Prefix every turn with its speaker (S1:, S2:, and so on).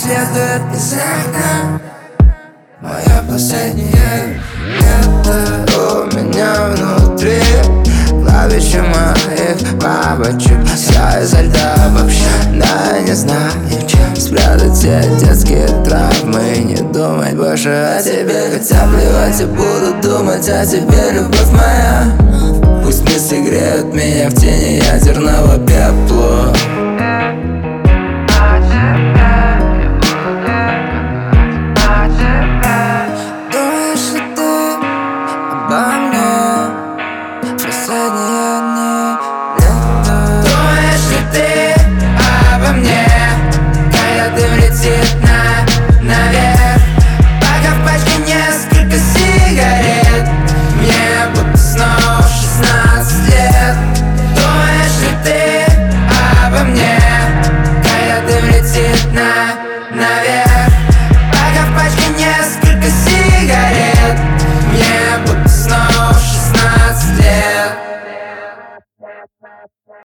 S1: следует из окна. Мое последнее лето у меня внутри. Клавиши моих бабочек, все изо льда вообще. Да, не знаю, чем спрятать все детские травмы. Не думать больше о тебе, хотя плевать я буду думать о тебе, любовь моя. Пусть мысли греют меня в тени ядерного пепла.